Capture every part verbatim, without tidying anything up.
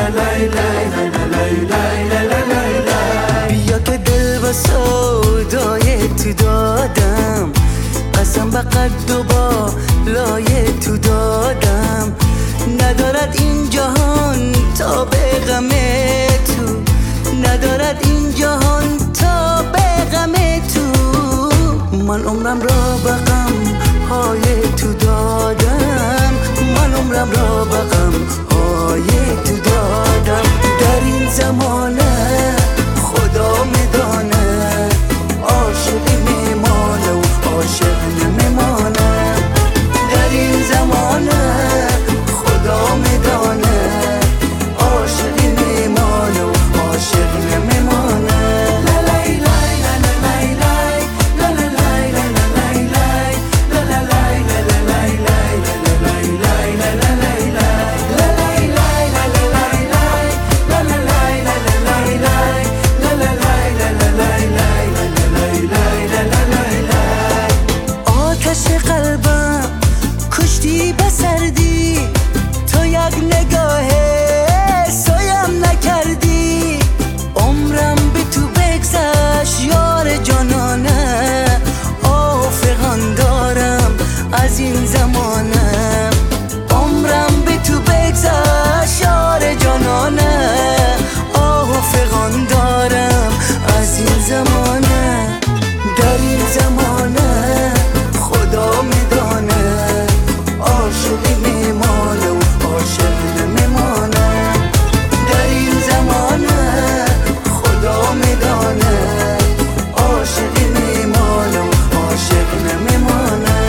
بیا که دل با سودای تو دادم، قسم به قد و با لای تو دادم. ندارد این جهان تا به غم تو، ندارد این جهان تا به غم تو. من عمرم را به غم های تو دادم، من عمرم را به غم های تو دادم. در این زمانه خدا میدانه، عاشقی میمانه و عاشق نمیمانه. در این زمانه خدا میدانه، عاشقی میمانه و عاشق نمیمانه. کشتی به سردی تو یک نگاه سایم نکردی. عمرم به تو بگذشت یار جانانه، آه فغان دارم از این زمانه. عمرم به تو بگذشت یار جانانه، آه فغان دارم از این زمانه. در این زمانه خدا میدانه، عاشقی میمانه و عاشق نمیمانه. در این زمانه خدا میدانه، عاشقی میمانه و عاشق نمیمانه.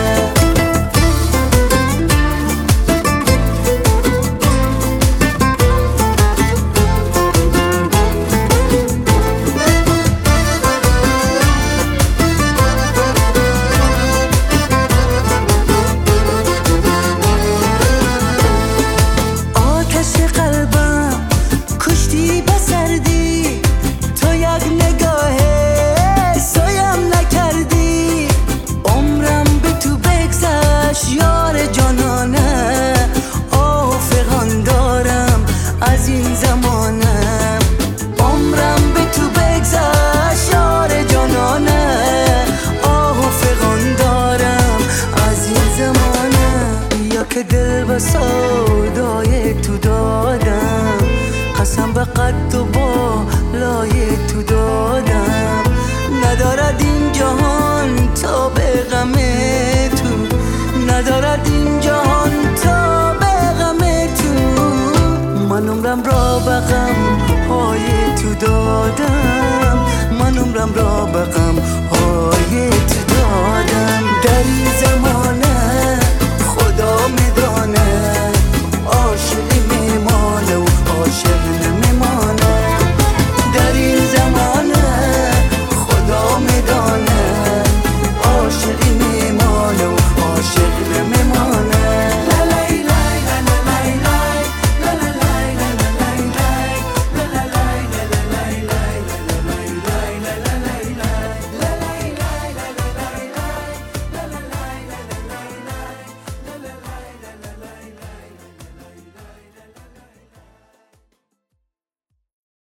یار جانانه، آه فغان دارم از این زمانه. عمرم به تو بگذشت یار جانانه، آه فغان دارم از این زمانه. یا که دل به سودای تو دادم، قسم به قد و با لای تو دادم. ندارد این جهان تا به غم تو، ندارد این جهان تا به غم تو. من عمرم را به غم های تو دادم، من عمرم را به غم های تو دادم. در این زمان